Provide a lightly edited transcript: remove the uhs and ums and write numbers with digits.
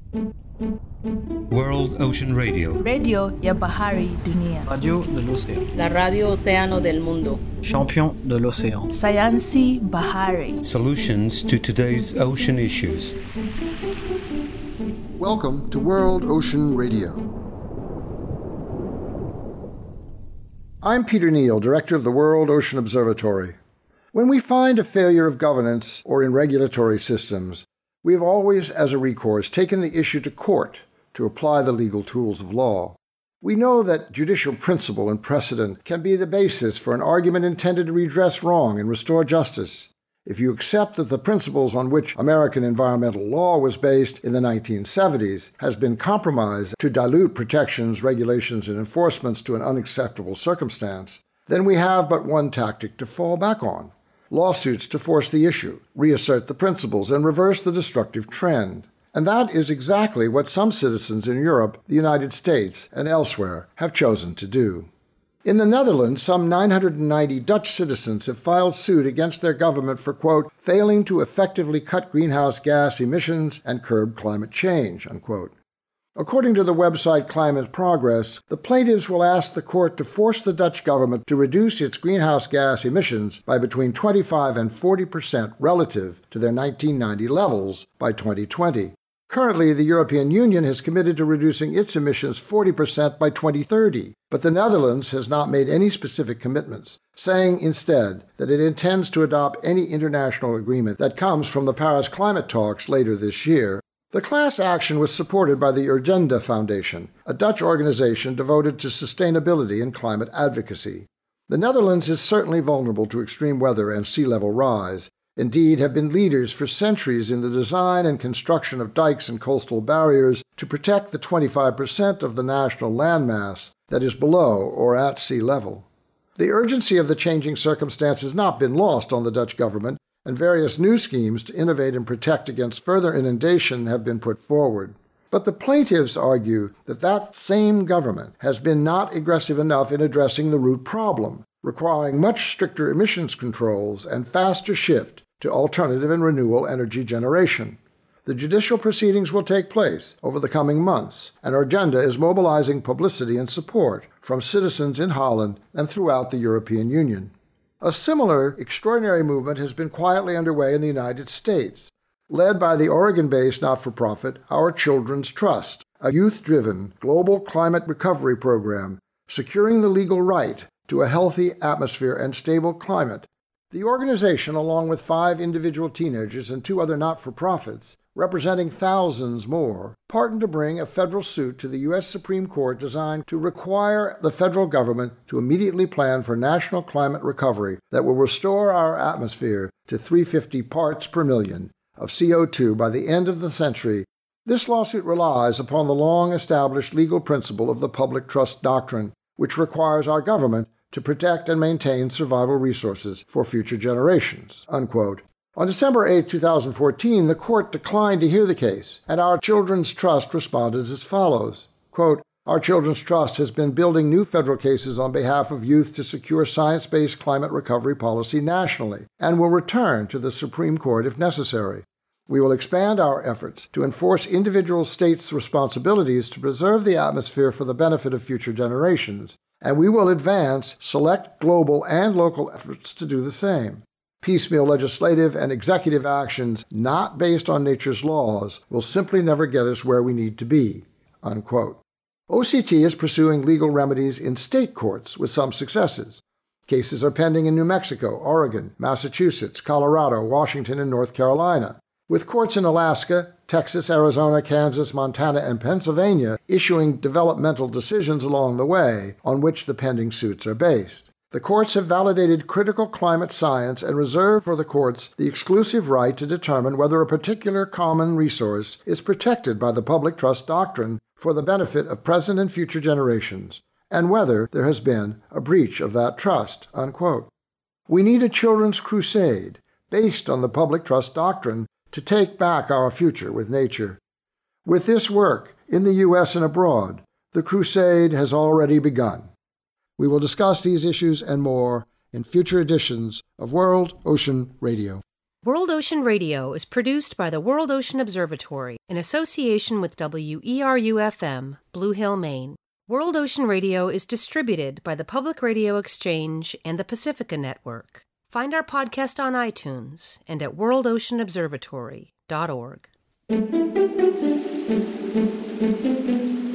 World Ocean Radio. Radio ya Bahari Dunia. Radio de l'océan. La radio océano del mundo. Champion de l'océan. Sayansi Bahari. Solutions to today's ocean issues. Welcome to World Ocean Radio. I'm Peter Neal, Director of the World Ocean Observatory. When we find a failure of governance or in regulatory systems, we have always, as a recourse, taken the issue to court to apply the legal tools of law. We know that judicial principle and precedent can be the basis for an argument intended to redress wrong and restore justice. If you accept that the principles on which American environmental law was based in the 1970s has been compromised to dilute protections, regulations, and enforcements to an unacceptable circumstance, then we have but one tactic to fall back on: lawsuits to force the issue, reassert the principles, and reverse the destructive trend. And that is exactly what some citizens in Europe, the United States, and elsewhere have chosen to do. In the Netherlands, some 990 Dutch citizens have filed suit against their government for, quote, failing to effectively cut greenhouse gas emissions and curb climate change, unquote. According to the website Climate Progress, the plaintiffs will ask the court to force the Dutch government to reduce its greenhouse gas emissions by between 25 and 40% relative to their 1990 levels by 2020. Currently, the European Union has committed to reducing its emissions 40% by 2030, but the Netherlands has not made any specific commitments, saying instead that it intends to adopt any international agreement that comes from the Paris climate talks later this year. The class action was supported by the Urgenda Foundation, a Dutch organization devoted to sustainability and climate advocacy. The Netherlands is certainly vulnerable to extreme weather and sea level rise, indeed have been leaders for centuries in the design and construction of dikes and coastal barriers to protect the 25% of the national landmass that is below or at sea level. The urgency of the changing circumstance has not been lost on the Dutch government, and various new schemes to innovate and protect against further inundation have been put forward. But the plaintiffs argue that that same government has been not aggressive enough in addressing the root problem, requiring much stricter emissions controls and faster shift to alternative and renewable energy generation. The judicial proceedings will take place over the coming months, and Urgenda is mobilizing publicity and support from citizens in Holland and throughout the European Union. A similar extraordinary movement has been quietly underway in the United States, led by the Oregon-based not-for-profit Our Children's Trust, a youth-driven global climate recovery program securing the legal right to a healthy atmosphere and stable climate. The organization, along with 5 individual teenagers and 2 other not-for-profits, representing thousands more, partnered to bring a federal suit to the U.S. Supreme Court designed to require the federal government to immediately plan for national climate recovery that will restore our atmosphere to 350 parts per million of CO2 by the end of the century. This lawsuit relies upon the long-established legal principle of the public trust doctrine, which requires our government to protect and maintain survival resources for future generations, unquote. On December 8, 2014, the court declined to hear the case, and Our Children's Trust responded as follows, quote, Our Children's Trust has been building new federal cases on behalf of youth to secure science-based climate recovery policy nationally, and will return to the Supreme Court if necessary. We will expand our efforts to enforce individual states' responsibilities to preserve the atmosphere for the benefit of future generations, and we will advance select global and local efforts to do the same. Piecemeal legislative and executive actions not based on nature's laws will simply never get us where we need to be, unquote. OCT is pursuing legal remedies in state courts with some successes. Cases are pending in New Mexico, Oregon, Massachusetts, Colorado, Washington, and North Carolina, with courts in Alaska, Texas, Arizona, Kansas, Montana, and Pennsylvania issuing developmental decisions along the way on which the pending suits are based. The courts have validated critical climate science and reserve for the courts the exclusive right to determine whether a particular common resource is protected by the public trust doctrine for the benefit of present and future generations, and whether there has been a breach of that trust, unquote. We need a children's crusade based on the public trust doctrine to take back our future with nature. With this work, in the U.S. and abroad, the crusade has already begun. We will discuss these issues and more in future editions of World Ocean Radio. World Ocean Radio is produced by the World Ocean Observatory in association with WERU-FM, Blue Hill, Maine. World Ocean Radio is distributed by the Public Radio Exchange and the Pacifica Network. Find our podcast on iTunes and at worldoceanobservatory.org.